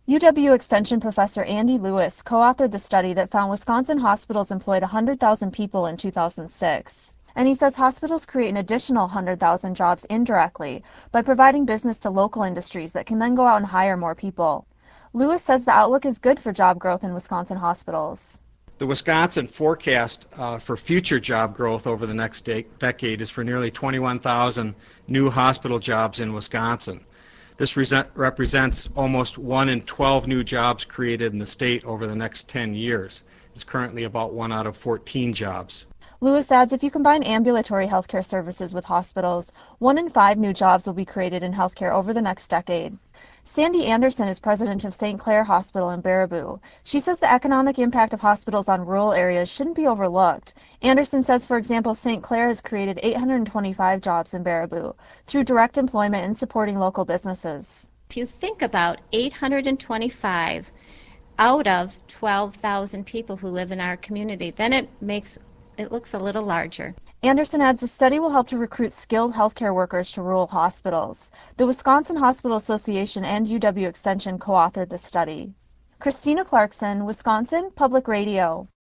UW Extension professor Andy Lewis co-authored the study that found Wisconsin hospitals employed 100,000 people in 2006. And he says hospitals create an additional 100,000 jobs indirectly by providing business to local industries that can then go out and hire more people. Lewis says the outlook is good for job growth in Wisconsin hospitals. The Wisconsin forecast for future job growth over the next decade is for nearly 21,000 new hospital jobs in Wisconsin. This represents almost 1 in 12 new jobs created in the state over the next 10 years. It's currently about 1 out of 14 jobs. Lewis adds if you combine ambulatory healthcare services with hospitals, 1 in 5 new jobs will be created in healthcare over the next decade. Sandy Anderson is president of St. Clair Hospital in Baraboo. She says the economic impact of hospitals on rural areas shouldn't be overlooked. Anderson says, for example, St. Clair has created 825 jobs in Baraboo through direct employment and supporting local businesses. If you think about 825 out of 12,000 people who live in our community, then it looks a little larger. Anderson adds the study will help to recruit skilled healthcare workers to rural hospitals. The Wisconsin Hospital Association and UW Extension co-authored the study. Christina Clarkson, Wisconsin Public Radio.